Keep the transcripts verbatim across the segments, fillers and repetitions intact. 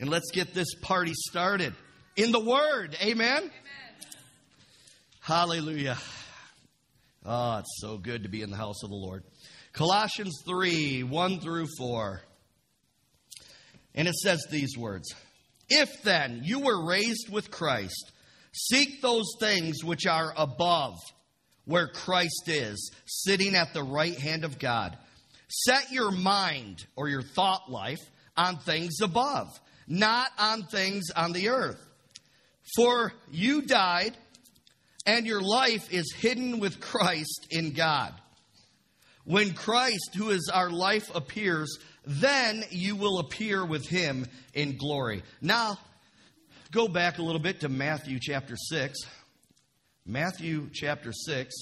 And let's get this party started in the Word. Amen? Amen. Hallelujah. Oh, it's so good to be in the house of the Lord. Colossians three, one through four. And it says these words. If then you were raised with Christ, seek those things which are above, where Christ is, sitting at the right hand of God. Set your mind or your thought life on things above, not on things on the earth. For you died, and your life is hidden with Christ in God. When Christ, who is our life, appears, then you will appear with him in glory. Now, go back a little bit to Matthew chapter six. Matthew chapter six,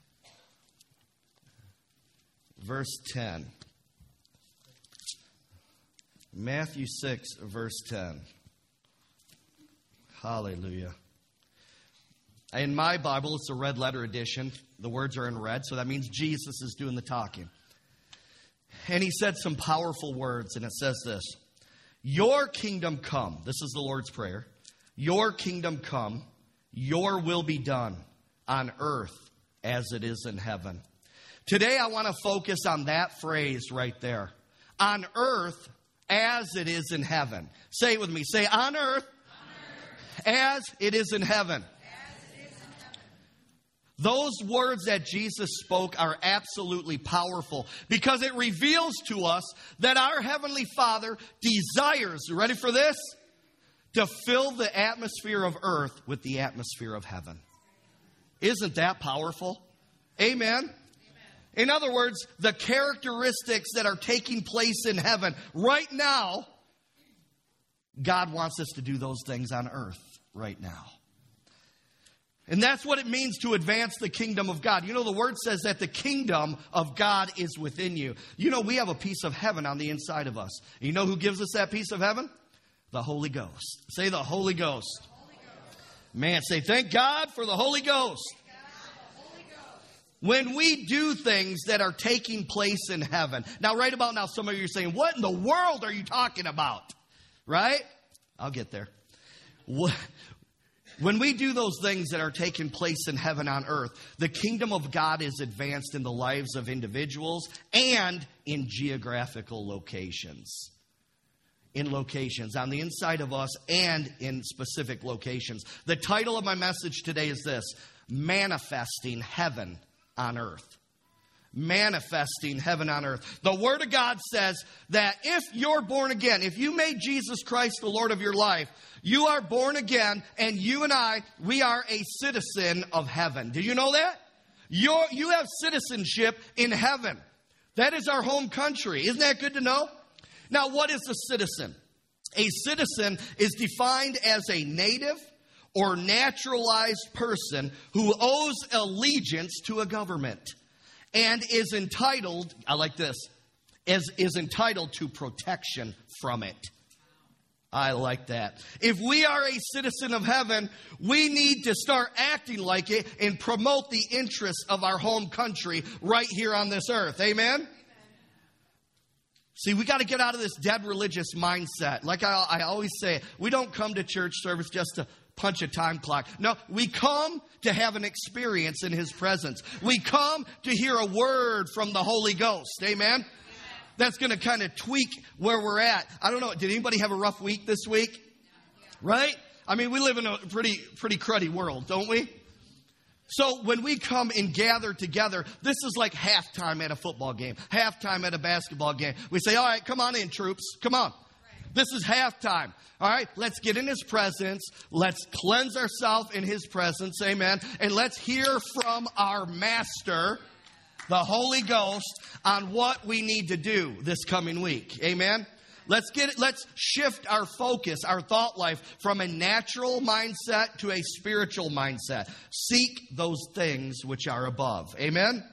verse ten. Matthew six, verse ten. Hallelujah. In my Bible, it's a red letter edition. The words are in red, so that means Jesus is doing the talking. And he said some powerful words, and it says this. Your kingdom come. This is the Lord's Prayer. Your kingdom come. Your will be done on earth as it is in heaven. Today, I want to focus on that phrase right there. On earth as it is in heaven. Say it with me. Say, on earth, on earth. As it is in heaven. Those words that Jesus spoke are absolutely powerful because it reveals to us that our Heavenly Father desires, you ready for this? To fill the atmosphere of earth with the atmosphere of heaven. Isn't that powerful? Amen. Amen. In other words, the characteristics that are taking place in heaven right now, God wants us to do those things on earth right now. And that's what it means to advance the kingdom of God. You know, the word says that the kingdom of God is within you. You know, we have a piece of heaven on the inside of us. You know who gives us that piece of heaven? The Holy Ghost. Say the Holy Ghost. The Holy Ghost. Man, say thank God for the Holy Ghost. The Holy Ghost. When we do things that are taking place in heaven. Now, right about now, some of you are saying, what in the world are you talking about? Right? I'll get there. What? When we do those things that are taking place in heaven on earth, the kingdom of God is advanced in the lives of individuals and in geographical locations. In locations, on the inside of us and in specific locations. The title of my message today is this, Manifesting Heaven on Earth. Manifesting heaven on earth. The Word of God says that if you're born again, if you made Jesus Christ the Lord of your life, you are born again, and you and I, we are a citizen of heaven. Do you know that? You're, you have citizenship in heaven. That is our home country. Isn't that good to know? Now, what is a citizen? A citizen is defined as a native or naturalized person who owes allegiance to a government. And is entitled, I like this, is, is entitled to protection from it. I like that. If we are a citizen of heaven, we need to start acting like it and promote the interests of our home country right here on this earth. Amen? Amen. See, we got to get out of this dead religious mindset. Like I, I always say, we don't come to church service just to punch a time clock. No, we come to have an experience in His presence. We come to hear a word from the Holy Ghost. Amen? Amen. That's going to kind of tweak where we're at. I don't know. Did anybody have a rough week this week? Yeah. Right? I mean, we live in a pretty, pretty cruddy world, don't we? So when we come and gather together, this is like halftime at a football game, halftime at a basketball game. We say, all right, come on in, troops. Come on. This is halftime. All right, let's get in His presence. Let's cleanse ourselves in His presence. Amen. And let's hear from our Master, the Holy Ghost, on what we need to do this coming week. Amen. Let's get it. Let's shift our focus, our thought life from a natural mindset to a spiritual mindset. Seek those things which are above. Amen. Amen.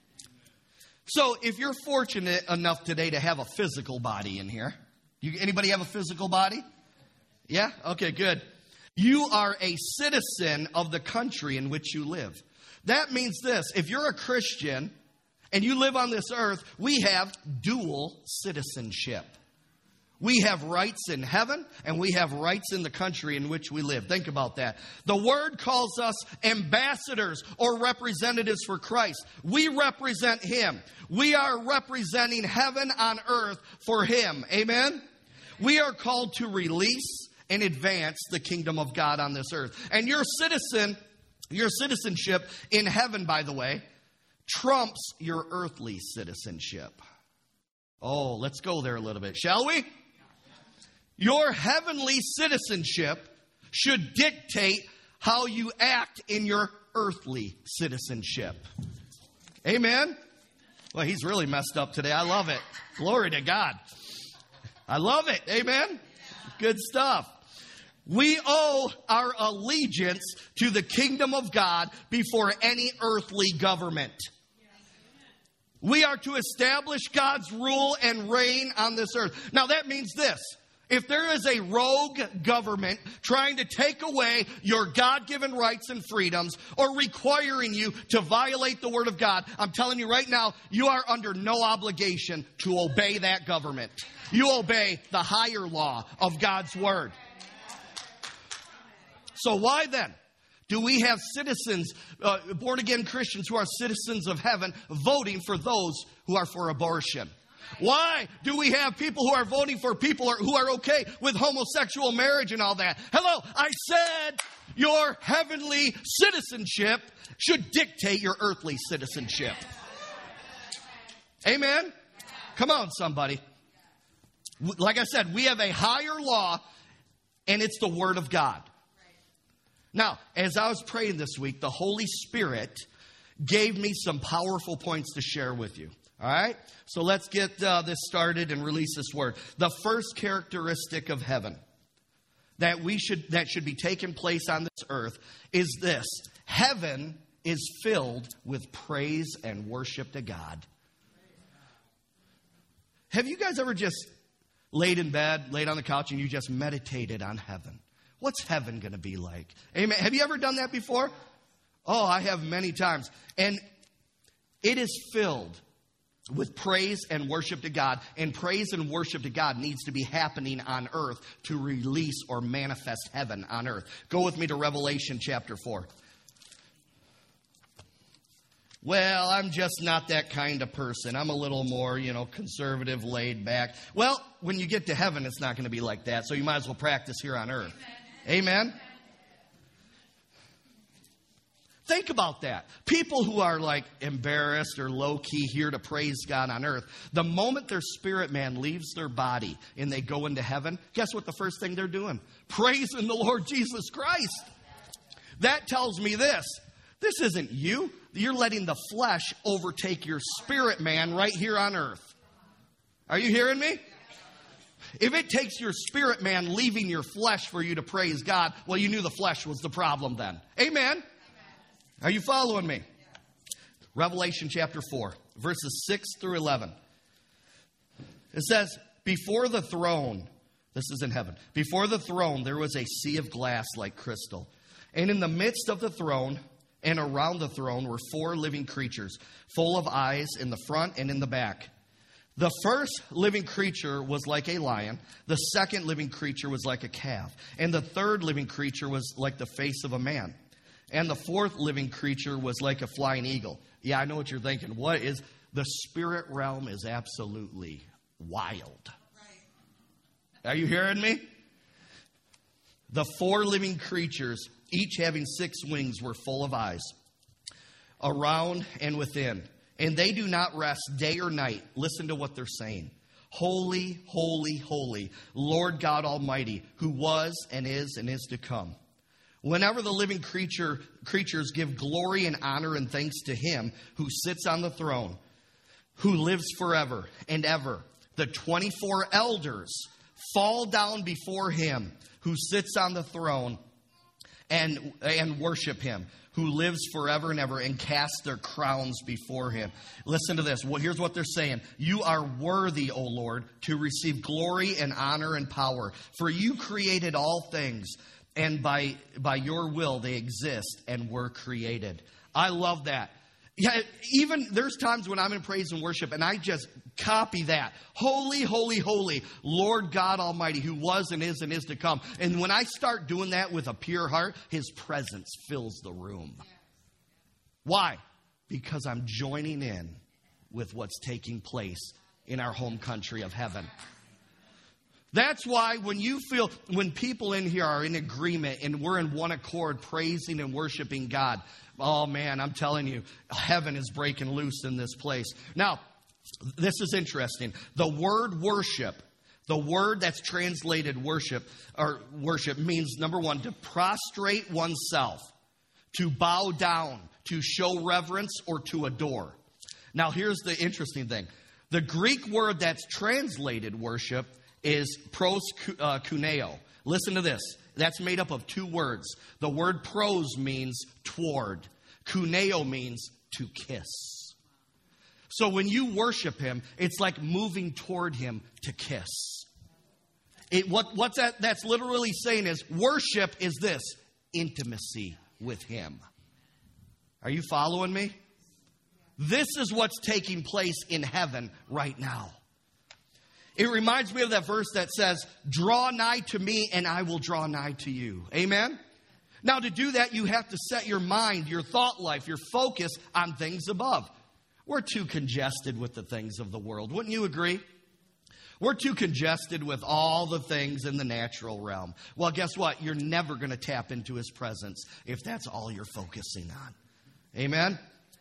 So if you're fortunate enough today to have a physical body in here, you, anybody have a physical body? Yeah? Okay, good. You are a citizen of the country in which you live. That means this. If you're a Christian and you live on this earth, we have dual citizenship. We have rights in heaven, and we have rights in the country in which we live. Think about that. The Word calls us ambassadors or representatives for Christ. We represent Him. We are representing heaven on earth for Him. Amen? We are called to release and advance the kingdom of God on this earth. And your citizen, your citizenship in heaven, by the way, trumps your earthly citizenship. Oh, let's go there a little bit, shall we? Your heavenly citizenship should dictate how you act in your earthly citizenship. Amen? Well, he's really messed up today. I love it. Glory to God. I love it. Amen? Good stuff. We owe our allegiance to the kingdom of God before any earthly government. We are to establish God's rule and reign on this earth. Now that means this. If there is a rogue government trying to take away your God-given rights and freedoms or requiring you to violate the Word of God, I'm telling you right now, you are under no obligation to obey that government. You obey the higher law of God's Word. So why then do we have citizens, uh, born-again Christians who are citizens of heaven, voting for those who are for abortion? Why do we have people who are voting for people who are okay with homosexual marriage and all that? Hello, I said your heavenly citizenship should dictate your earthly citizenship. Amen? Come on, somebody. Like I said, we have a higher law, and it's the Word of God. Now, as I was praying this week, the Holy Spirit gave me some powerful points to share with you. All right? So let's get uh, this started and release this word. The first characteristic of heaven that we should that should be taking place on this earth is this. Heaven is filled with praise and worship to God. Have you guys ever just laid in bed, laid on the couch, and you just meditated on heaven? What's heaven going to be like? Amen. Have you ever done that before? Oh, I have many times. And it is filled with praise and worship to God. And praise and worship to God needs to be happening on earth to release or manifest heaven on earth. Go with me to Revelation chapter four. Well, I'm just not that kind of person. I'm a little more, you know, conservative, laid back. Well, when you get to heaven, it's not going to be like that. So you might as well practice here on earth. Amen? Amen? Think about that. People who are like embarrassed or low-key here to praise God on earth, the moment their spirit man leaves their body and they go into heaven, guess what the first thing they're doing? Praising the Lord Jesus Christ. That tells me this. This isn't you. You're letting the flesh overtake your spirit man right here on earth. Are you hearing me? If it takes your spirit man leaving your flesh for you to praise God, well, you knew the flesh was the problem then. Amen? Are you following me? Revelation chapter four, verses six through eleven. It says, before the throne, this is in heaven, before the throne there was a sea of glass like crystal. And in the midst of the throne and around the throne were four living creatures, full of eyes in the front and in the back. The first living creature was like a lion. The second living creature was like a calf. And the third living creature was like the face of a man. And the fourth living creature was like a flying eagle. Yeah, I know what you're thinking. What is the spirit realm is absolutely wild. Are you hearing me? The four living creatures, each having six wings, were full of eyes around and within. And they do not rest day or night. Listen to what they're saying. Holy, holy, holy, Lord God Almighty, who was and is and is to come. Whenever the living creature creatures give glory and honor and thanks to him who sits on the throne, who lives forever and ever, the twenty-four elders fall down before him who sits on the throne and, and worship him, who lives forever and ever, and cast their crowns before him. Listen to this. Well, here's what they're saying. You are worthy, O Lord, to receive glory and honor and power, for you created all things, and by, by your will they exist and were created. I love that. Yeah, even there's times when I'm in praise and worship and I just copy that. Holy, holy, holy, Lord God Almighty, who was and is and is to come. And when I start doing that with a pure heart, his presence fills the room. Why? Because I'm joining in with what's taking place in our home country of heaven. That's why when you feel, when people in here are in agreement and we're in one accord praising and worshiping God, oh man, I'm telling you, heaven is breaking loose in this place. Now, this is interesting. The word worship, the word that's translated worship, or worship means, number one, to prostrate oneself, to bow down, to show reverence, or to adore. Now, here's the interesting thing. The Greek word that's translated worship is proskuneo. Listen to this. That's made up of two words. The word pros means toward. Kuneo means to kiss. So when you worship him, it's like moving toward him to kiss. It, what, what's that? That's literally saying is worship is this, intimacy with him. Are you following me? This is what's taking place in heaven right now. It reminds me of that verse that says, draw nigh to me and I will draw nigh to you. Amen? Now to do that, you have to set your mind, your thought life, your focus on things above. We're too congested with the things of the world. Wouldn't you agree? We're too congested with all the things in the natural realm. Well, guess what? You're never going to tap into his presence if that's all you're focusing on. Amen?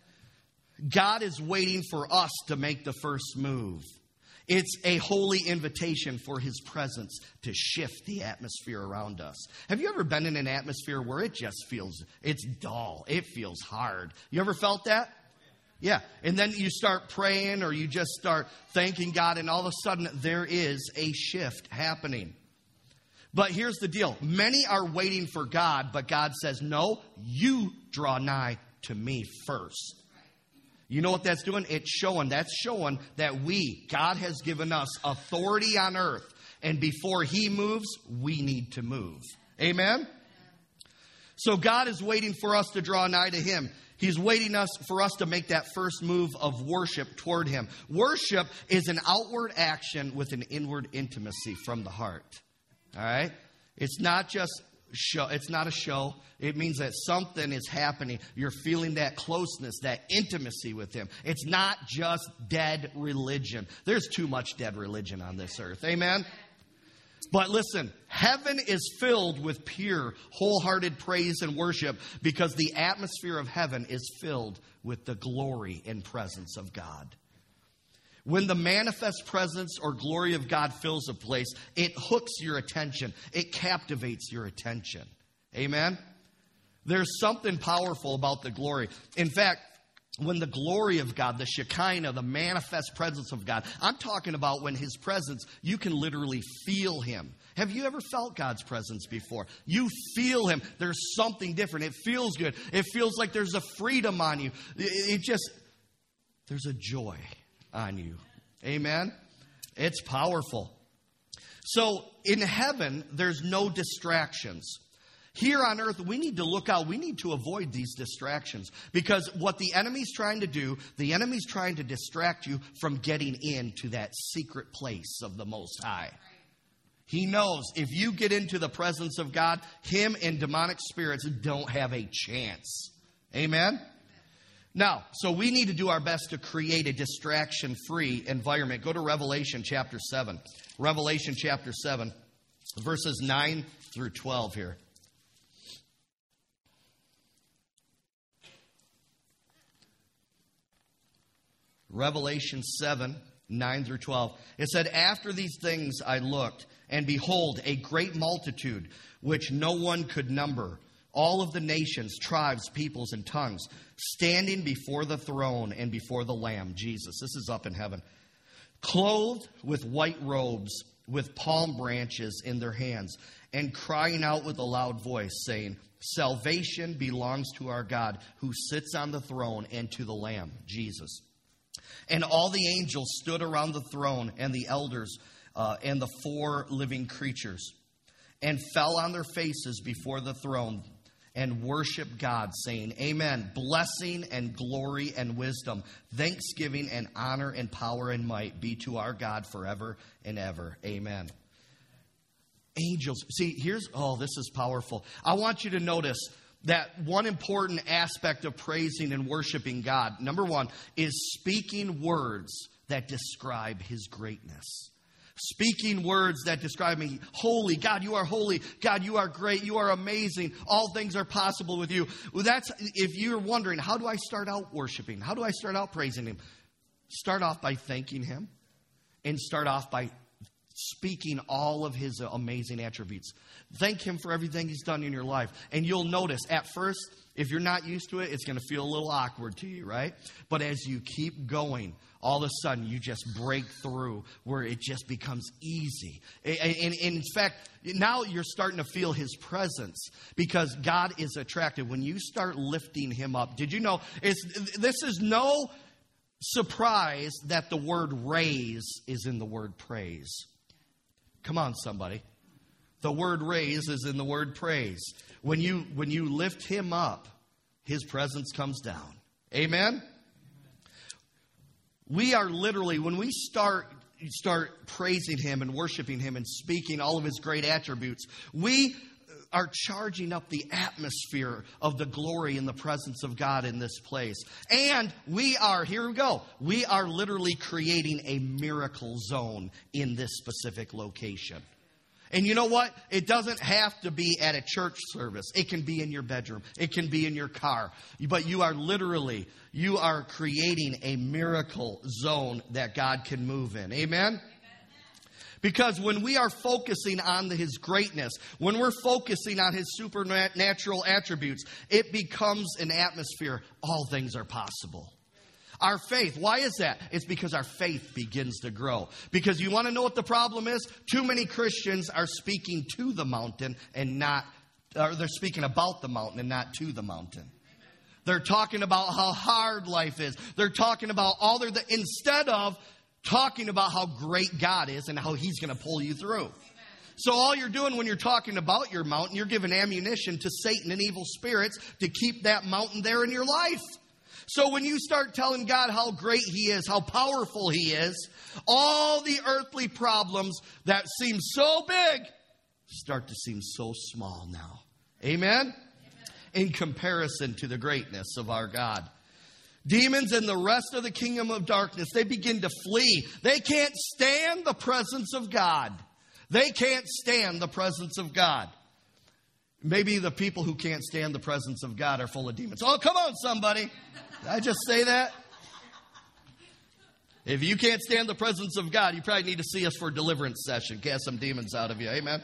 God is waiting for us to make the first move. It's a holy invitation for his presence to shift the atmosphere around us. Have you ever been in an atmosphere where it just feels, it's dull, it feels hard? You ever felt that? Yeah. And then you start praying or you just start thanking God and all of a sudden there is a shift happening. But here's the deal. Many are waiting for God, but God says, no, you draw nigh to me first. You know what that's doing? It's showing, that's showing that we, God has given us authority on earth. And before he moves, we need to move. Amen? So God is waiting for us to draw nigh to him. He's waiting us for us to make that first move of worship toward him. Worship is an outward action with an inward intimacy from the heart. All right? It's not just show. It's not a show. It means that something is happening. You're feeling that closeness, that intimacy with him. It's not just dead religion. There's too much dead religion on this earth. Amen? But listen, heaven is filled with pure, wholehearted praise and worship because the atmosphere of heaven is filled with the glory and presence of God. When the manifest presence or glory of God fills a place, it hooks your attention. It captivates your attention. Amen? There's something powerful about the glory. In fact, when the glory of God, the Shekinah, the manifest presence of God, I'm talking about when his presence, you can literally feel him. Have you ever felt God's presence before? You feel him. There's something different. It feels good. It feels like there's a freedom on you. It just, there's a joy on you. Amen? It's powerful. So in heaven, there's no distractions. Here on earth, we need to look out. We need to avoid these distractions. Because what the enemy's trying to do, the enemy's trying to distract you from getting into that secret place of the Most High. He knows if you get into the presence of God, him and demonic spirits don't have a chance. Amen? Now, so we need to do our best to create a distraction-free environment. Go to Revelation chapter seven. Revelation chapter seven, verses nine through twelve here. Revelation seven, nine through twelve. It said, after these things I looked, and behold, a great multitude, which no one could number, all of the nations, tribes, peoples, and tongues, standing before the throne and before the Lamb, Jesus. This is up in heaven. Clothed with white robes, with palm branches in their hands, and crying out with a loud voice, saying, salvation belongs to our God, who sits on the throne, and to the Lamb, Jesus. And all the angels stood around the throne, and the elders uh, and the four living creatures, and fell on their faces before the throne, and worship God, saying, Amen. Blessing and glory and wisdom, thanksgiving and honor and power and might be to our God forever and ever. Amen. Angels. See, here's, oh, this is powerful. I want you to notice that one important aspect of praising and worshiping God, number one, is speaking words that describe His greatness. Speaking words that describe me. Holy, God, you are holy. God, you are great. You are amazing. All things are possible with you. Well, that's, if you're wondering, how do I start out worshiping? How do I start out praising Him? Start off by thanking Him, and start off by speaking all of His amazing attributes. Thank Him for everything He's done in your life. And you'll notice, at first, if you're not used to it, it's going to feel a little awkward to you, right? But as you keep going, all of a sudden, you just break through where it just becomes easy. And, and, and in fact, now you're starting to feel His presence because God is attracted. When you start lifting Him up, did you know, it's, this is no surprise that the word raise is in the word praise. Come on, somebody. The word raise is in the word praise. When you, when you lift Him up, His presence comes down. Amen? We are literally, when we start start praising Him and worshiping Him and speaking all of His great attributes, we are charging up the atmosphere of the glory and the presence of God in this place. And we are, here we go, we are literally creating a miracle zone in this specific location. And you know what? It doesn't have to be at a church service. It can be in your bedroom. It can be in your car. But you are literally, you are creating a miracle zone that God can move in. Amen? Because when we are focusing on His greatness, when we're focusing on His supernatural attributes, it becomes an atmosphere. All things are possible. Our faith, why is that? It's because our faith begins to grow. Because you want to know what the problem is? Too many Christians are speaking to the mountain and not, or they're speaking about the mountain and not to the mountain. They're talking about how hard life is. They're talking about all their, instead of talking about how great God is and how He's going to pull you through. So all you're doing when you're talking about your mountain, you're giving ammunition to Satan and evil spirits to keep that mountain there in your life. So when you start telling God how great He is, how powerful He is, all the earthly problems that seem so big start to seem so small now. Amen? Amen. In comparison to the greatness of our God. Demons and the rest of the kingdom of darkness, they begin to flee. They can't stand the presence of God. They can't stand the presence of God. Maybe the people who can't stand the presence of God are full of demons. Oh, come on, somebody. Did I just say that? If you can't stand the presence of God, you probably need to see us for a deliverance session. Cast some demons out of you. Amen?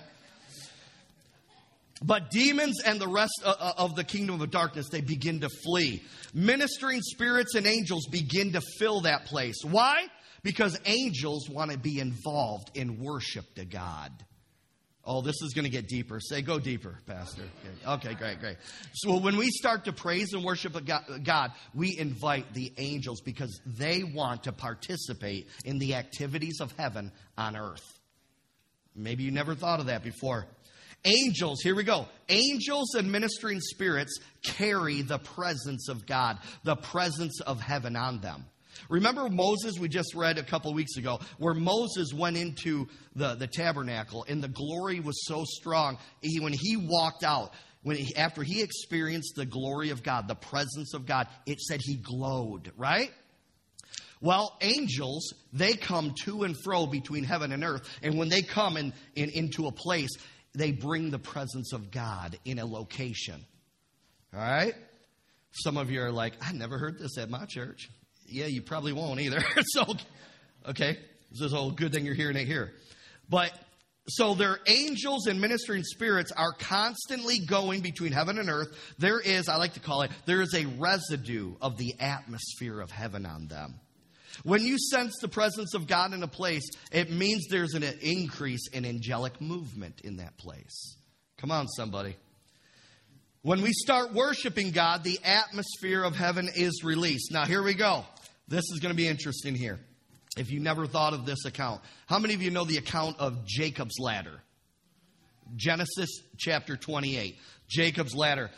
But demons and the rest of the kingdom of darkness, they begin to flee. Ministering spirits and angels begin to fill that place. Why? Because angels want to be involved in worship to God. Oh, this is going to get deeper. Say, go deeper, Pastor. Okay, okay, great, great. So when we start to praise and worship God, we invite the angels because they want to participate in the activities of heaven on earth. Maybe you never thought of that before. Angels, here we go. Angels and ministering spirits carry the presence of God, the presence of heaven on them. Remember Moses, we just read a couple weeks ago, where Moses went into the, the tabernacle and the glory was so strong. He, when he walked out, when he, after he experienced the glory of God, the presence of God, it said he glowed, right? Well, angels, they come to and fro between heaven and earth. And when they come in, in, into a place, they bring the presence of God in a location. All right? Some of you are like, I never heard this at my church. Yeah, you probably won't either. So, okay, this is a good thing you're hearing it here. But, so their angels and ministering spirits are constantly going between heaven and earth. There is, I like to call it, there is a residue of the atmosphere of heaven on them. When you sense the presence of God in a place, it means there's an increase in angelic movement in that place. Come on, somebody. When we start worshiping God, the atmosphere of heaven is released. Now, here we go. This is going to be interesting here. If you never thought of this account. How many of you know the account of Jacob's ladder? Genesis chapter twenty-eight. Jacob's ladder.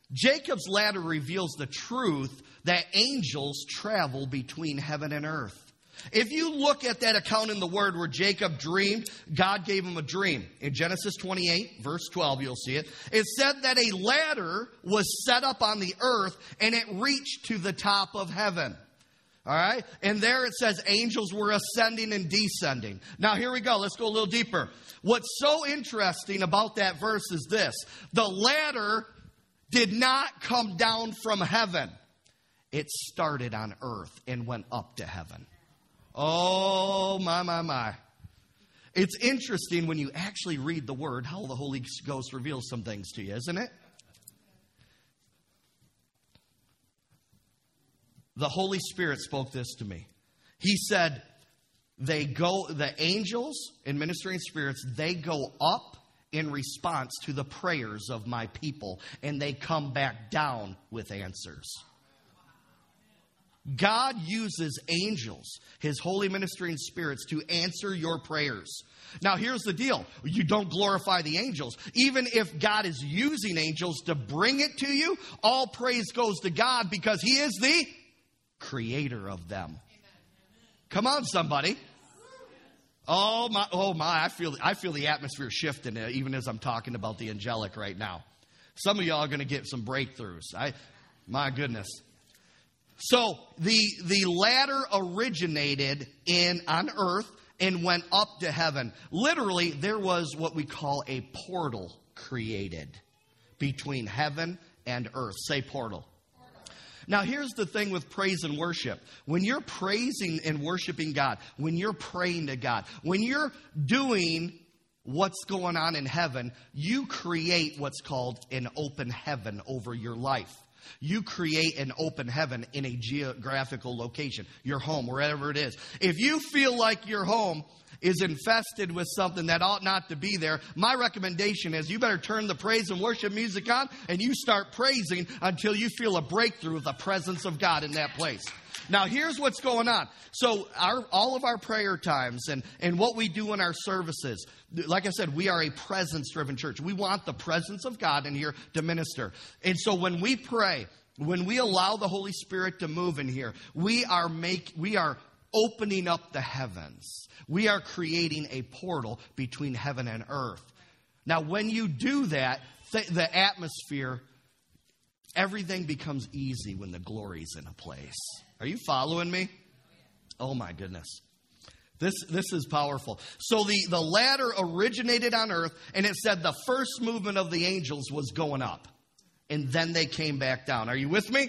Jacob's ladder reveals the truth that angels travel between heaven and earth. If you look at that account in the Word where Jacob dreamed, God gave him a dream. In Genesis twenty-eight, verse twelve, you'll see it. It said that a ladder was set up on the earth and it reached to the top of heaven. All right? And there it says angels were ascending and descending. Now here we go. Let's go a little deeper. What's so interesting about that verse is this. The ladder did not come down from heaven. It started on earth and went up to heaven. Oh, my, my, my. It's interesting when you actually read the Word how the Holy Ghost reveals some things to you, isn't it? The Holy Spirit spoke this to me. He said, they go, the angels and ministering spirits, they go up in response to the prayers of my people, and they come back down with answers. God uses angels, His holy ministering spirits, to answer your prayers. Now, here's the deal. You don't glorify the angels. Even if God is using angels to bring it to you, all praise goes to God because He is the creator of them. Come on, somebody. Oh, my, oh my, I feel, I feel the atmosphere shifting even as I'm talking about the angelic right now. Some of y'all are going to get some breakthroughs. I, my goodness. So the the ladder originated in on earth and went up to heaven. Literally, there was what we call a portal created between heaven and earth. Say portal. Now, here's the thing with praise and worship. When you're praising and worshiping God, when you're praying to God, when you're doing what's going on in heaven, you create what's called an open heaven over your life. You create an open heaven in a geographical location, your home, wherever it is. If you feel like your home is infested with something that ought not to be there, my recommendation is you better turn the praise and worship music on and you start praising until you feel a breakthrough of the presence of God in that place. Now, here's what's going on. So our, all of our prayer times and, and what we do in our services, like I said, we are a presence-driven church. We want the presence of God in here to minister. And so when we pray, when we allow the Holy Spirit to move in here, we are make we are opening up the heavens. We are creating a portal between heaven and earth. Now, when you do that, th- the atmosphere, everything becomes easy when the glory's in a place. Are you following me? Oh, my goodness. This this is powerful. So the, the ladder originated on earth, and it said the first movement of the angels was going up. And then they came back down. Are you with me?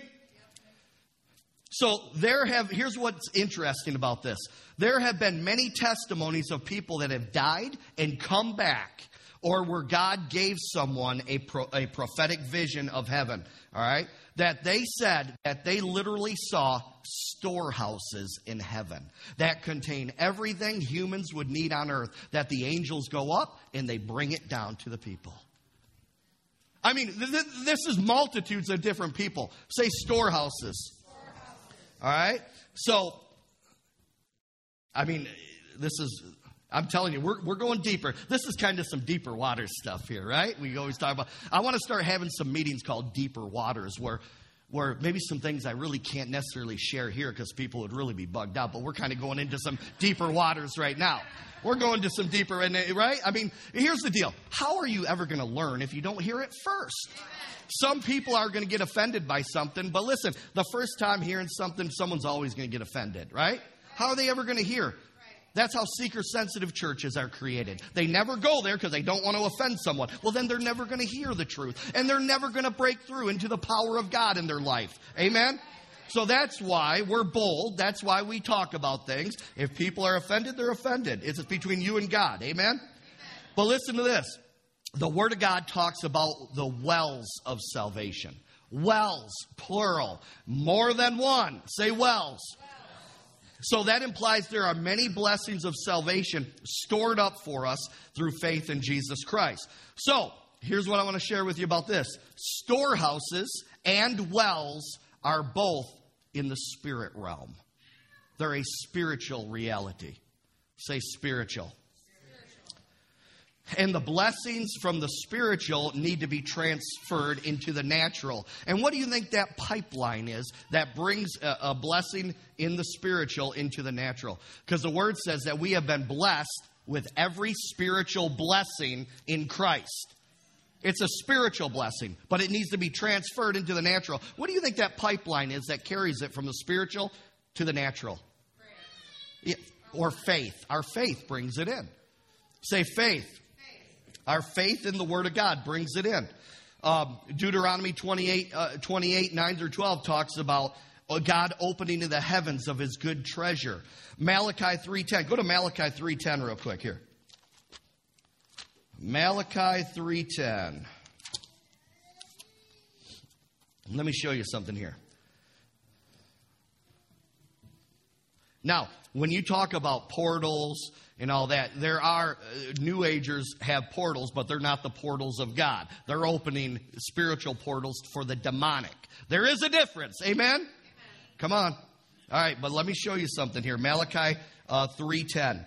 So there have, here's what's interesting about this. There have been many testimonies of people that have died and come back, or where God gave someone a, pro, a prophetic vision of heaven, all right, that they said that they literally saw storehouses in heaven that contain everything humans would need on earth, that the angels go up and they bring it down to the people. I mean, th- th- this is multitudes of different people. Say storehouses. All right? So, I mean, this is, I'm telling you, we're we're going deeper. This is kind of some deeper water stuff here, right? We always talk about, I want to start having some meetings called Deeper Waters where where maybe some things I really can't necessarily share here because people would really be bugged out, but we're kind of going into some deeper waters right now. We're going to some deeper, right? I mean, here's the deal. How are you ever going to learn if you don't hear it first? Some people are going to get offended by something, but listen, the first time hearing something, someone's always going to get offended, right? How are they ever going to hear? That's how seeker-sensitive churches are created. They never go there because they don't want to offend someone. Well, then they're never going to hear the truth, and they're never going to break through into the power of God in their life. Amen? So that's why we're bold. That's why we talk about things. If people are offended, they're offended. It's between you and God. Amen? Amen. But listen to this. The Word of God talks about the wells of salvation. Wells, plural. More than one. Say wells. So that implies there are many blessings of salvation stored up for us through faith in Jesus Christ. So here's what I want to share with you about this. Storehouses and wells are both in the spirit realm. They're a spiritual reality. Say spiritual. And the blessings from the spiritual need to be transferred into the natural. And what do you think that pipeline is that brings a, a blessing in the spiritual into the natural? Because the Word says that we have been blessed with every spiritual blessing in Christ. It's a spiritual blessing, but it needs to be transferred into the natural. What do you think that pipeline is that carries it from the spiritual to the natural? Yeah, or faith. Our faith brings it in. Say faith. Our faith in the Word of God brings it in. Um, Deuteronomy twenty-eight, uh, twenty-eight, nine through twelve talks about God opening the heavens of His good treasure. Malachi three ten. Go to Malachi three ten real quick here. Malachi three ten. Let me show you something here. Now, when you talk about portals and all that, there are, uh, New Agers have portals, but they're not the portals of God. They're opening spiritual portals for the demonic. There is a difference. Amen? Amen. Come on. All right, but let me show you something here. Malachi uh, three ten.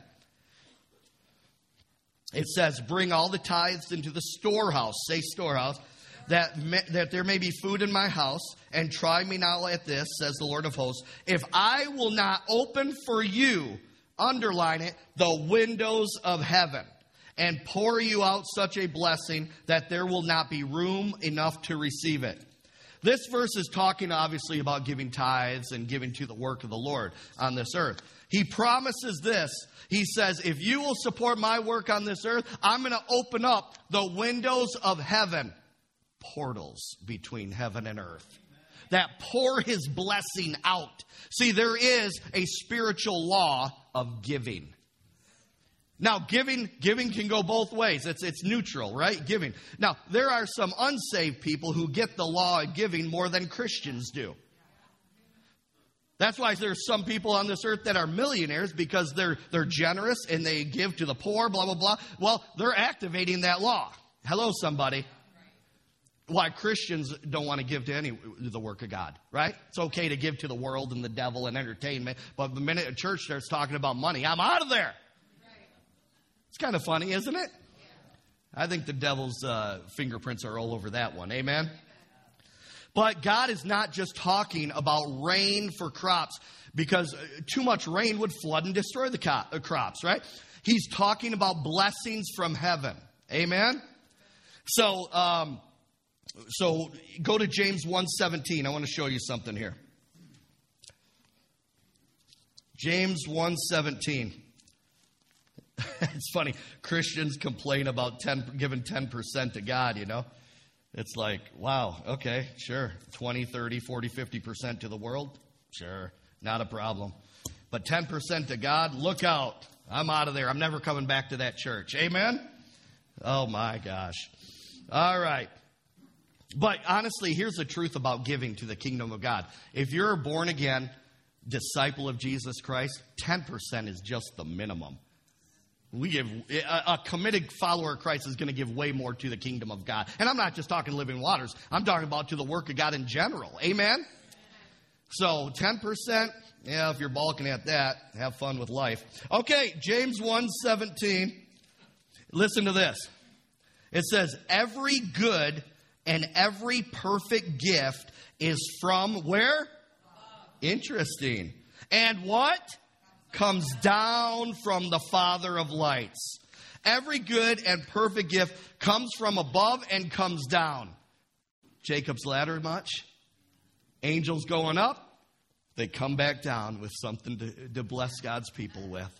It says, bring all the tithes into the storehouse. Say storehouse. That, may, that there may be food in my house, and try me now at this, says the Lord of hosts, if I will not open for you, underline it, the windows of heaven, and pour you out such a blessing that there will not be room enough to receive it. This verse is talking obviously about giving tithes and giving to the work of the Lord on this earth. He promises this. He says, if you will support my work on this earth, I'm going to open up the windows of heaven. Portals between heaven and earth that pour His blessing out. See, there is a spiritual law of giving. Now, giving giving can go both ways. It's it's neutral, right? Giving. Now, there are some unsaved people who get the law of giving more than Christians do. That's why there's some people on this earth that are millionaires because they're they're generous and they give to the poor, blah, blah, blah. Well, they're activating that law. Hello, somebody. Why Christians don't want to give to any the work of God, right? It's okay to give to the world and the devil and entertainment, but the minute a church starts talking about money, I'm out of there. It's kind of funny, isn't it? I think the devil's uh, fingerprints are all over that one. Amen? But God is not just talking about rain for crops, because too much rain would flood and destroy the co- crops, right? He's talking about blessings from heaven. Amen? So, um... So go to James one seventeen. I want to show you something here. James one seventeen. It's funny. Christians complain about ten, giving ten percent to God, you know. It's like, wow, okay, sure. twenty, thirty, forty, fifty percent to the world? Sure, not a problem. But ten percent to God, look out. I'm out of there. I'm never coming back to that church. Amen? Oh, my gosh. All right. But honestly, here's the truth about giving to the kingdom of God. If you're a born-again disciple of Jesus Christ, ten percent is just the minimum. We give a, a committed follower of Christ is going to give way more to the kingdom of God. And I'm not just talking living waters. I'm talking about to the work of God in general. Amen? So ten percent, yeah, if you're balking at that, have fun with life. Okay, James one seventeen. Listen to this. It says, every good and every perfect gift is from where? Interesting. And what? Comes down from the Father of lights. Every good and perfect gift comes from above and comes down. Jacob's ladder much? Angels going up, they come back down with something to, to bless God's people with.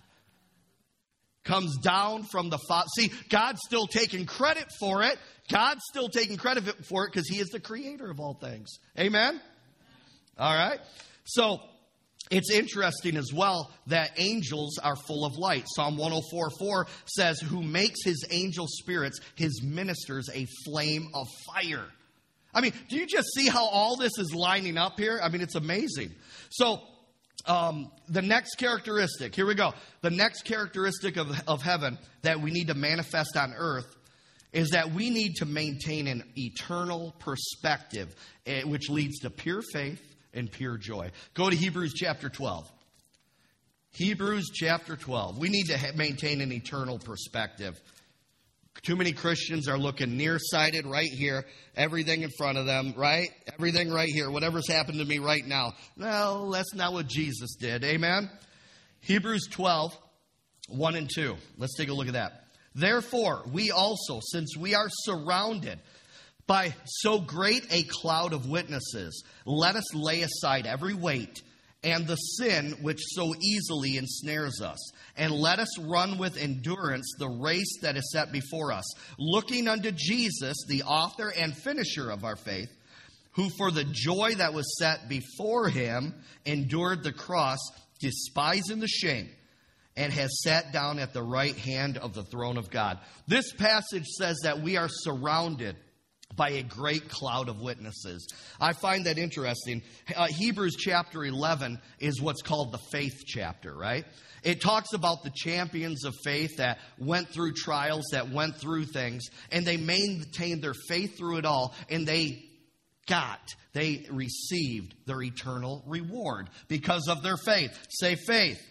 Comes down from the Father. See, God's still taking credit for it. God's still taking credit for it because He is the creator of all things. Amen? All right. So, it's interesting as well that angels are full of light. Psalm one oh four four says, who makes His angel spirits, His ministers, a flame of fire. I mean, do you just see how all this is lining up here? I mean, it's amazing. So, Um, the next characteristic, here we go. The next characteristic of, of heaven that we need to manifest on earth is that we need to maintain an eternal perspective, eh, which leads to pure faith and pure joy. Go to Hebrews chapter twelve. Hebrews chapter twelve. We need to ha- maintain an eternal perspective. Too many Christians are looking nearsighted right here, everything in front of them, right? Everything right here, whatever's happened to me right now. No, that's not what Jesus did. Amen? Hebrews twelve, one and two. Let's take a look at that. Therefore, we also, since we are surrounded by so great a cloud of witnesses, let us lay aside every weight and the sin which so easily ensnares us, and let us run with endurance the race that is set before us, looking unto Jesus, the author and finisher of our faith, who for the joy that was set before him endured the cross, despising the shame, and has sat down at the right hand of the throne of God. This passage says that we are surrounded by a great cloud of witnesses. I find that interesting. Uh, Hebrews chapter eleven is what's called the faith chapter, right? It talks about the champions of faith that went through trials, that went through things, and they maintained their faith through it all, and they got, they received their eternal reward because of their faith. Say faith.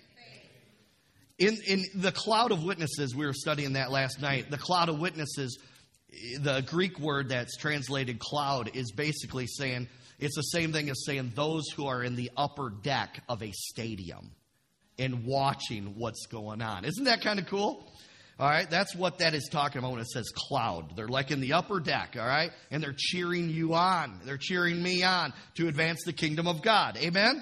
In, in the cloud of witnesses, we were studying that last night, the cloud of witnesses, the Greek word that's translated cloud is basically saying, it's the same thing as saying those who are in the upper deck of a stadium and watching what's going on. Isn't that kind of cool? All right, that's what that is talking about when it says cloud. They're like in the upper deck, all right? And they're cheering you on. They're cheering me on to advance the kingdom of God. Amen?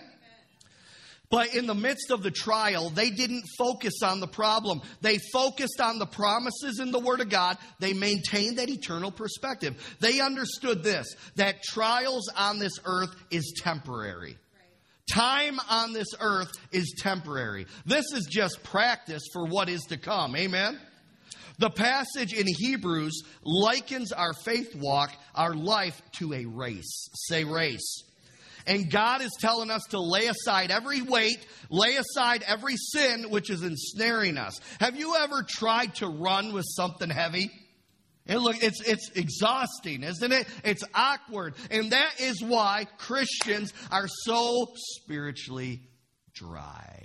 But in the midst of the trial, they didn't focus on the problem. They focused on the promises in the Word of God. They maintained that eternal perspective. They understood this, that trials on this earth is temporary. Time on this earth is temporary. This is just practice for what is to come. Amen? The passage in Hebrews likens our faith walk, our life, to a race. Say race. And God is telling us to lay aside every weight, lay aside every sin which is ensnaring us. Have you ever tried to run with something heavy? And look, it's it's exhausting, isn't it? It's awkward. And that is why Christians are so spiritually dry.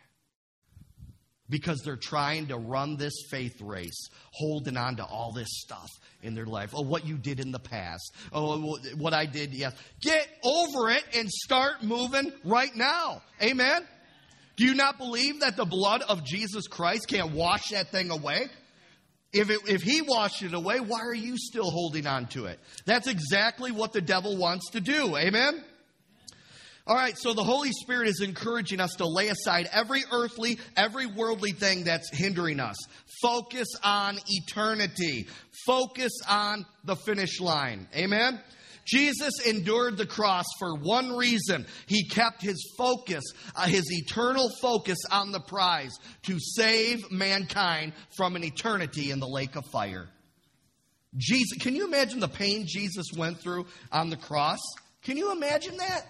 Because they're trying to run this faith race, holding on to all this stuff in their life. Oh, what you did in the past. Oh, what I did, yes. Get over it and start moving right now. Amen? Do you not believe that the blood of Jesus Christ can't wash that thing away? If, it, if he washed it away, why are you still holding on to it? That's exactly what the devil wants to do. Amen? All right, so the Holy Spirit is encouraging us to lay aside every earthly, every worldly thing that's hindering us. Focus on eternity. Focus on the finish line. Amen? Jesus endured the cross for one reason. He kept his focus, uh, his eternal focus on the prize, to save mankind from an eternity in the lake of fire. Jesus, can you imagine the pain Jesus went through on the cross? Can you imagine that?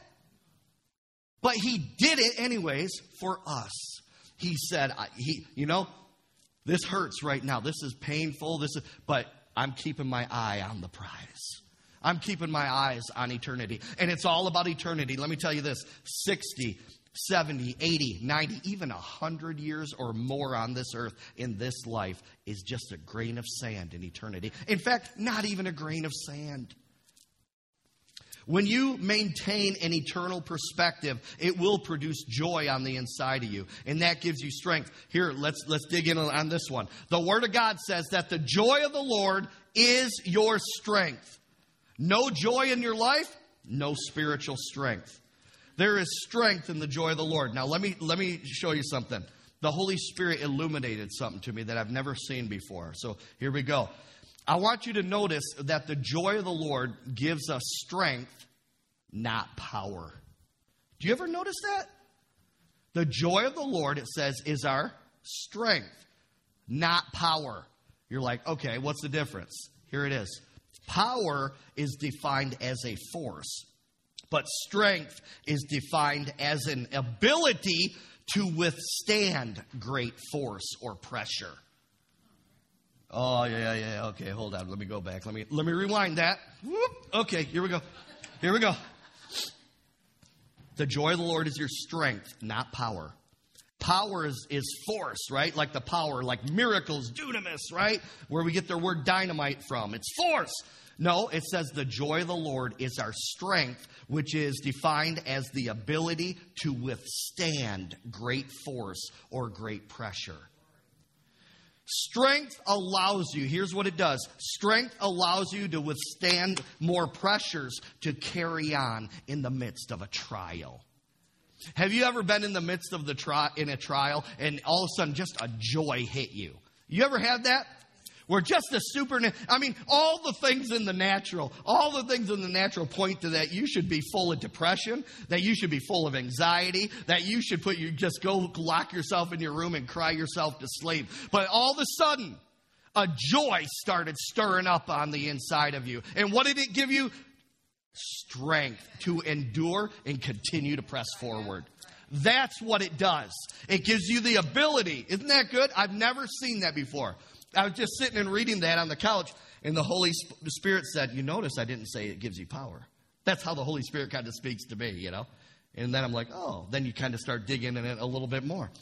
But he did it anyways for us. He said, "He, you know, this hurts right now. This is painful. This is, but I'm keeping my eye on the prize. I'm keeping my eyes on eternity." And it's all about eternity. Let me tell you this, sixty, seventy, eighty, ninety, even one hundred years or more on this earth in this life is just a grain of sand in eternity. In fact, not even a grain of sand. When you maintain an eternal perspective, it will produce joy on the inside of you. And that gives you strength. Here, let's let's dig in on this one. The Word of God says that the joy of the Lord is your strength. No joy in your life, no spiritual strength. There is strength in the joy of the Lord. Now, let me let me show you something. The Holy Spirit illuminated something to me that I've never seen before. So here we go. I want you to notice that the joy of the Lord gives us strength, not power. Do you ever notice that? The joy of the Lord, it says, is our strength, not power. You're like, okay, what's the difference? Here it is. Power is defined as a force, but strength is defined as an ability to withstand great force or pressure. Oh, yeah, yeah, okay, hold on. Let me go back. Let me let me rewind that. Whoop. Okay, here we go. Here we go. The joy of the Lord is your strength, not power. Power is, is force, right? Like the power, like miracles, dunamis, right? Where we get their word dynamite from. It's force. No, it says the joy of the Lord is our strength, which is defined as the ability to withstand great force or great pressure. Strength allows you, here's what it does. Strength allows you to withstand more pressures to carry on in the midst of a trial. Have you ever been in the midst of the tri- in a trial and all of a sudden just a joy hit you? You ever had that? Where just a super, I mean, all the things in the natural, all the things in the natural point to that you should be full of depression, that you should be full of anxiety, that you should put you just go lock yourself in your room and cry yourself to sleep. But all of a sudden, a joy started stirring up on the inside of you. And what did it give you? Strength to endure and continue to press forward. That's what it does. It gives you the ability. Isn't that good? I've never seen that before. I was just sitting and reading that on the couch, and the Holy Spirit said, you notice I didn't say it gives you power. That's how the Holy Spirit kind of speaks to me, you know. And then I'm like, oh, then you kind of start digging in it a little bit more.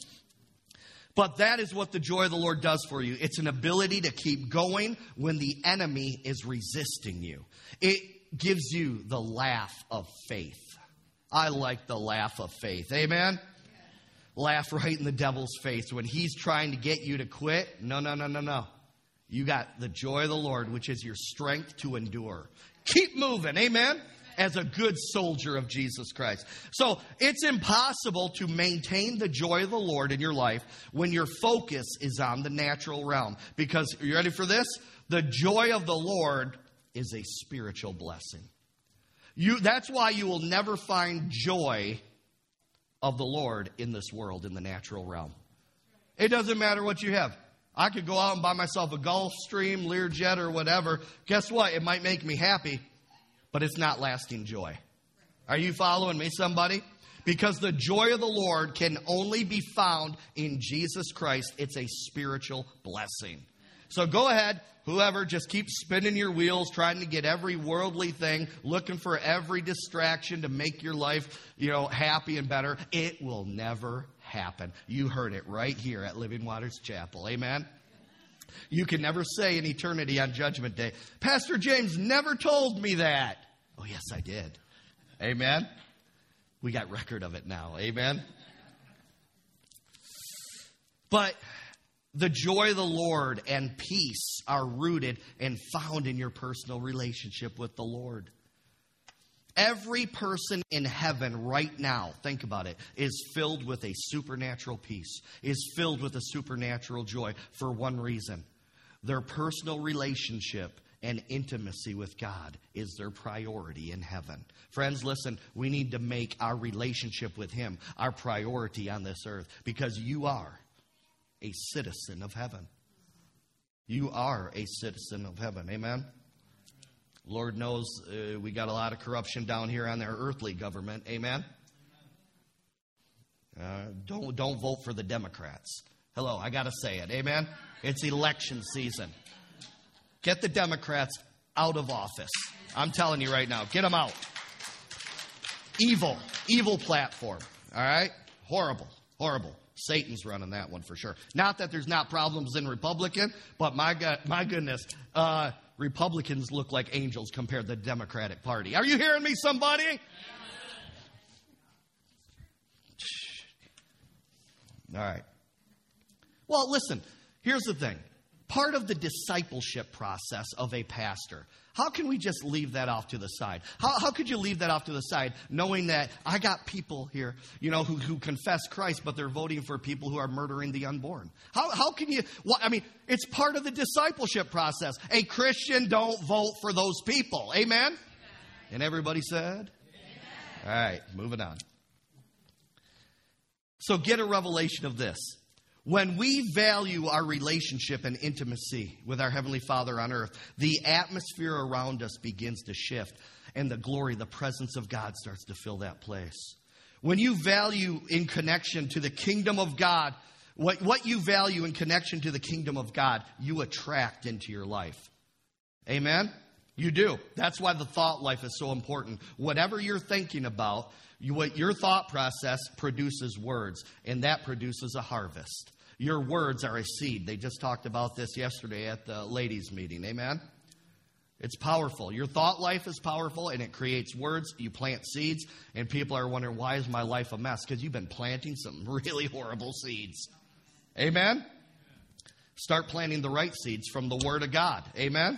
But that is what the joy of the Lord does for you. It's an ability to keep going when the enemy is resisting you. It gives you the laugh of faith. I like the laugh of faith. Amen? Laugh right in the devil's face when he's trying to get you to quit. No, no, no, no, no. You got the joy of the Lord, which is your strength to endure. Keep moving. Amen? As a good soldier of Jesus Christ. So it's impossible to maintain the joy of the Lord in your life when your focus is on the natural realm. Because, are you ready for this? The joy of the Lord is a spiritual blessing. You, that's why you will never find joy of the Lord in this world, in the natural realm. It doesn't matter what you have. I could go out and buy myself a Gulfstream, Learjet, or whatever. Guess what? It might make me happy, but it's not lasting joy. Are you following me, somebody? Because the joy of the Lord can only be found in Jesus Christ. It's a spiritual blessing. So go ahead, whoever, just keep spinning your wheels, trying to get every worldly thing, looking for every distraction to make your life, you know, happy and better. It will never happen. You heard it right here at Living Waters Chapel. Amen? You can never say in eternity on Judgment Day, Pastor James never told me that. Oh, yes, I did. Amen? We got record of it now. Amen? But the joy of the Lord and peace are rooted and found in your personal relationship with the Lord. Every person in heaven right now, think about it, is filled with a supernatural peace, is filled with a supernatural joy for one reason. Their personal relationship and intimacy with God is their priority in heaven. Friends, listen, we need to make our relationship with Him our priority on this earth, because you are a citizen of heaven. You are a citizen of heaven. Amen? Lord knows uh, we got a lot of corruption down here on our earthly government. Amen? Uh, don't, don't vote for the Democrats. Hello, I got to say it. Amen? It's election season. Get the Democrats out of office. I'm telling you right now. Get them out. Evil. Evil platform. All right? Horrible. Horrible. Satan's running that one for sure. Not that there's not problems in Republican, but my God, my goodness, uh, Republicans look like angels compared to the Democratic Party. Are you hearing me, somebody? All right. Well, listen, here's the thing. Part of the discipleship process of a pastor, how can we just leave that off to the side? How, how could you leave that off to the side knowing that I got people here, you know, who, who confess Christ, but they're voting for people who are murdering the unborn? How, how can you, well, I mean, it's part of the discipleship process. A Christian don't vote for those people. Amen? Amen. And everybody said? Amen. All right, moving on. So get a revelation of this. When we value our relationship and intimacy with our Heavenly Father on earth, the atmosphere around us begins to shift, and the glory, the presence of God starts to fill that place. When you value in connection to the kingdom of God, what, what you value in connection to the kingdom of God, you attract into your life. Amen? You do. That's why the thought life is so important. Whatever you're thinking about, you, what your thought process produces words, and that produces a harvest. Your words are a seed. They just talked about this yesterday at the ladies' meeting. Amen? It's powerful. Your thought life is powerful, and it creates words. You plant seeds, and people are wondering, why is my life a mess? Because you've been planting some really horrible seeds. Amen? Start planting the right seeds from the Word of God. Amen?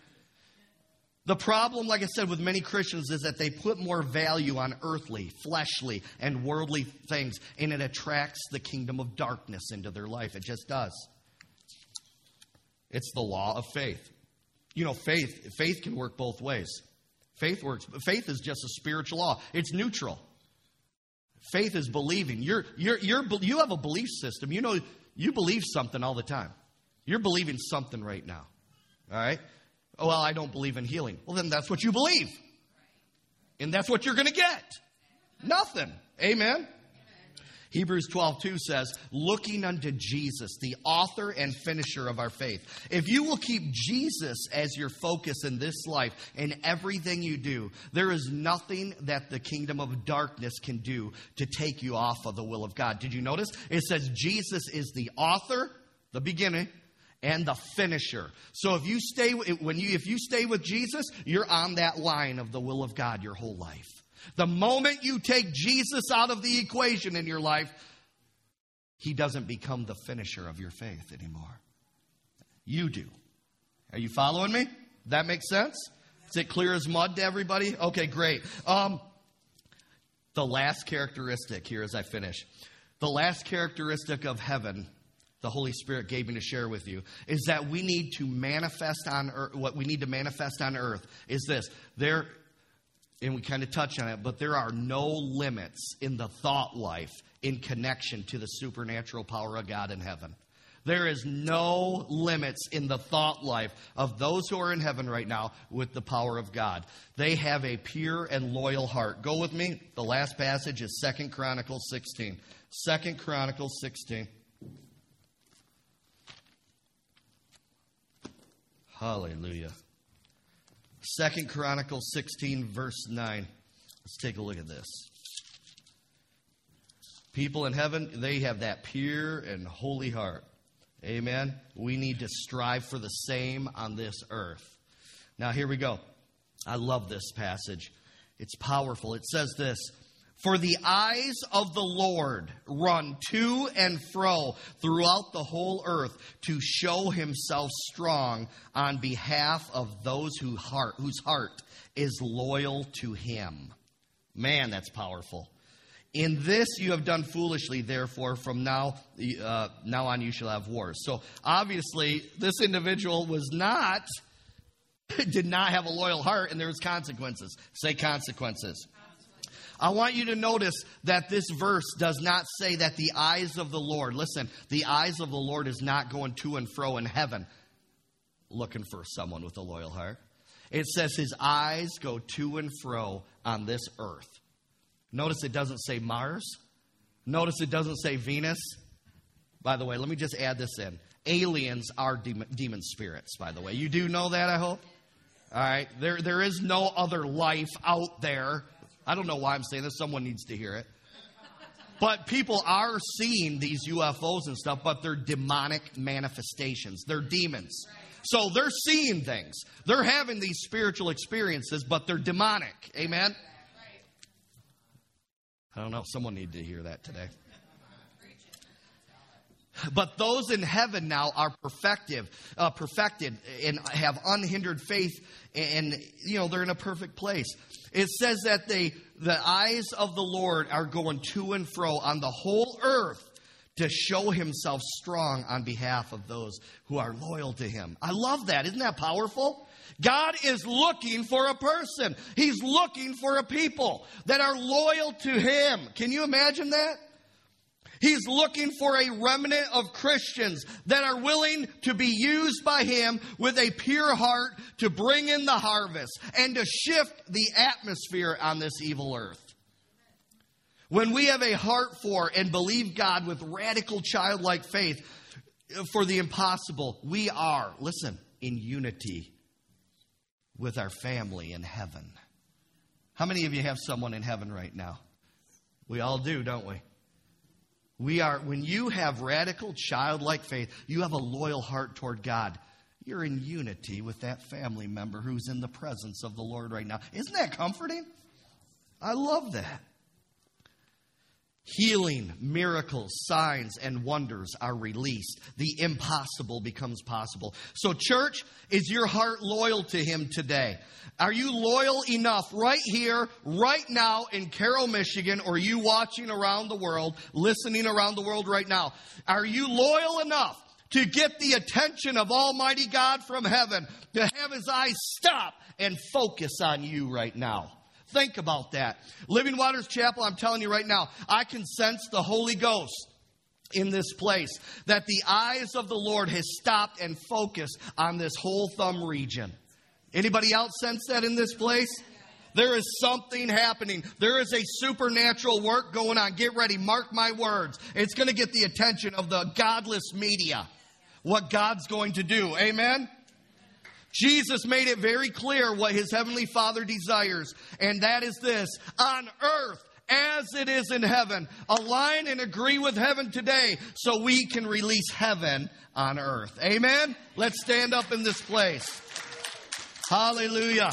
The problem, like I said, with many Christians is that they put more value on earthly, fleshly, and worldly things, and it attracts the kingdom of darkness into their life. It just does. It's the law of faith. You know, faith, faith can work both ways. Faith works. Faith is just a spiritual law. It's neutral. Faith is believing. You're, you're, you're, you have a belief system. You know, you believe something all the time. You're believing something right now. All right? Oh, well, I don't believe in healing. Well, then that's what you believe. And that's what you're going to get. Nothing. Amen? Hebrews twelve two says, looking unto Jesus, the author and finisher of our faith. If you will keep Jesus as your focus in this life and everything you do, there is nothing that the kingdom of darkness can do to take you off of the will of God. Did you notice? It says Jesus is the author, the beginning, and the finisher. So if you stay when you if you stay with Jesus, you're on that line of the will of God your whole life. The moment you take Jesus out of the equation in your life, he doesn't become the finisher of your faith anymore. You do. Are you following me? That makes sense? Is it clear as mud to everybody? Okay, great. Um, the last characteristic here as I finish. The last characteristic of heaven the Holy Spirit gave me to share with you is that we need to manifest on earth. What we need to manifest on earth is this. There, and we kind of touch on it, but there are no limits in the thought life in connection to the supernatural power of God in heaven. There is no limits in the thought life of those who are in heaven right now with the power of God. They have a pure and loyal heart. Go with me. The last passage is Second Chronicles sixteen. Second Chronicles sixteen. Hallelujah. Second Chronicles sixteen, verse nine. Let's take a look at this. People in heaven, they have that pure and holy heart. Amen. We need to strive for the same on this earth. Now, here we go. I love this passage. It's powerful. It says this. For the eyes of the Lord run to and fro throughout the whole earth to show himself strong on behalf of those who heart, whose heart is loyal to him. Man, that's powerful. In this you have done foolishly, therefore, from now, uh, now on you shall have wars. So obviously, this individual was not, did not have a loyal heart, and there was consequences. Say consequences. I want you to notice that this verse does not say that the eyes of the Lord, listen, the eyes of the Lord is not going to and fro in heaven looking for someone with a loyal heart. It says his eyes go to and fro on this earth. Notice it doesn't say Mars. Notice it doesn't say Venus. By the way, let me just add this in. Aliens are demon, demon spirits, by the way. You do know that, I hope? All right. There, there is no other life out there. I don't know why I'm saying this. Someone needs to hear it. But people are seeing these U F Os and stuff, but they're demonic manifestations. They're demons. So they're seeing things. They're having these spiritual experiences, but they're demonic. Amen? I don't know. Someone needed to hear that today. But those in heaven now are perfected, uh, perfected and have unhindered faith, and you know they're in a perfect place. It says that they, the eyes of the Lord are going to and fro on the whole earth to show himself strong on behalf of those who are loyal to him. I love that. Isn't that powerful? God is looking for a person. He's looking for a people that are loyal to him. Can you imagine that? He's looking for a remnant of Christians that are willing to be used by him with a pure heart to bring in the harvest and to shift the atmosphere on this evil earth. When we have a heart for and believe God with radical childlike faith for the impossible, we are, listen, in unity with our family in heaven. How many of you have someone in heaven right now? We all do, don't we? We are, when you have radical childlike faith, you have a loyal heart toward God. You're in unity with that family member who's in the presence of the Lord right now. Isn't that comforting? I love that. Healing, miracles, signs, and wonders are released. The impossible becomes possible. So, church, is your heart loyal to Him today? Are you loyal enough right here, right now in Carroll, Michigan, or you watching around the world, listening around the world right now? Are you loyal enough to get the attention of Almighty God from heaven, to have His eyes stop and focus on you right now? Think about that. Living Waters Chapel, I'm telling you right now, I can sense the Holy Ghost in this place, that the eyes of the Lord has stopped and focused on this whole thumb region. Anybody else sense that in this place? There is something happening. There is a supernatural work going on. Get ready. Mark my words. It's going to get the attention of the godless media. What God's going to do. Amen? Jesus made it very clear what His Heavenly Father desires. And that is this. On earth as it is in heaven. Align and agree with heaven today so we can release heaven on earth. Amen? Let's stand up in this place. Hallelujah.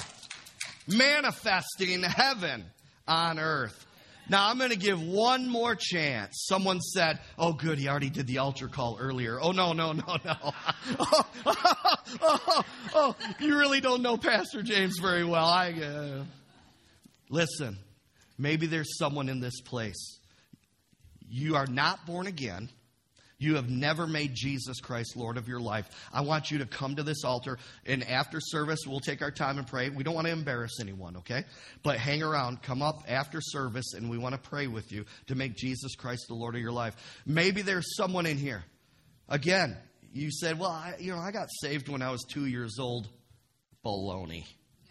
Manifesting heaven on earth. Now, I'm going to give one more chance. Someone said, oh, good, he already did the altar call earlier. Oh, no, no, no, no. oh, oh, oh, oh, you really don't know Pastor James very well. I uh... Listen, maybe there's someone in this place. You are not born again. You have never made Jesus Christ Lord of your life. I want you to come to this altar, and after service, we'll take our time and pray. We don't want to embarrass anyone, okay? But hang around, come up after service, and we want to pray with you to make Jesus Christ the Lord of your life. Maybe there's someone in here. Again, you said, well, I, you know, I got saved when I was two years old. Baloney.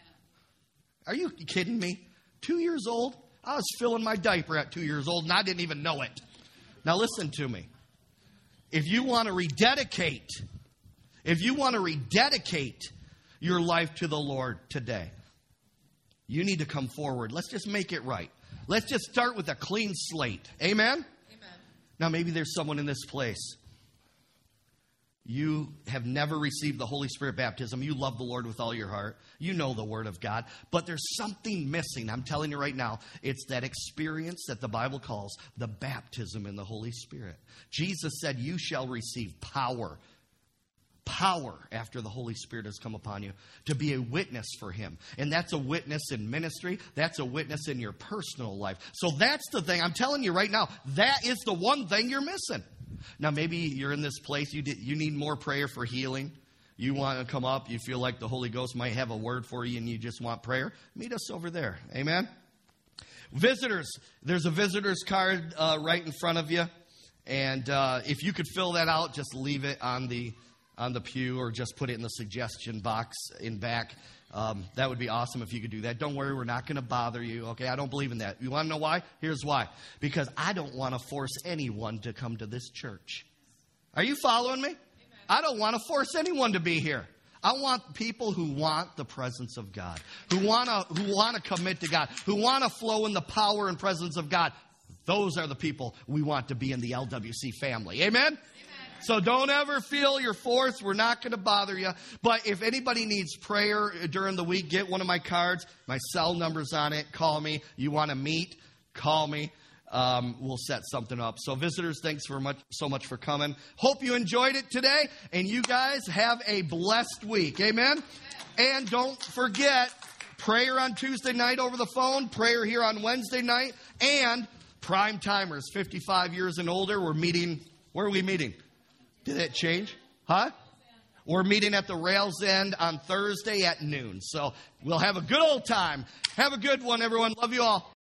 Are you kidding me? Two years old? I was filling my diaper at two years old, and I didn't even know it. Now listen to me. If you want to rededicate, if you want to rededicate your life to the Lord today, you need to come forward. Let's just make it right. Let's just start with a clean slate. Amen? Amen. Now, maybe there's someone in this place. You have never received the Holy Spirit baptism. You love the Lord with all your heart. You know the Word of God. But there's something missing. I'm telling you right now. It's that experience that the Bible calls the baptism in the Holy Spirit. Jesus said, you shall receive power. Power after the Holy Spirit has come upon you to be a witness for Him. And that's a witness in ministry. That's a witness in your personal life. So that's the thing. I'm telling you right now. That is the one thing you're missing. Now, maybe you're in this place, you did, you need more prayer for healing. You want to come up, you feel like the Holy Ghost might have a word for you and you just want prayer. Meet us over there. Amen? Visitors, there's a visitor's card uh, right in front of you. And uh, if you could fill that out, just leave it on the on the pew or just put it in the suggestion box in back. Um, that would be awesome if you could do that. Don't worry, we're not going to bother you. Okay, I don't believe in that. You want to know why? Here's why. Because I don't want to force anyone to come to this church. Are you following me? Amen. I don't want to force anyone to be here. I want people who want the presence of God, who want to who want to commit to God, who want to flow in the power and presence of God. Those are the people we want to be in the L W C family. Amen? Amen. So don't ever feel you're forced. We're not going to bother you. But if anybody needs prayer during the week, get one of my cards. My cell number's on it. Call me. You want to meet? Call me. Um, we'll set something up. So visitors, thanks for much, so much for coming. Hope you enjoyed it today. And you guys have a blessed week. Amen? Amen. And don't forget, prayer on Tuesday night over the phone. Prayer here on Wednesday night. And prime timers, fifty-five years and older. We're meeting. Where are we meeting? Did it change? Huh? We're meeting at the Rails End on Thursday at noon. So we'll have a good old time. Have a good one, everyone. Love you all.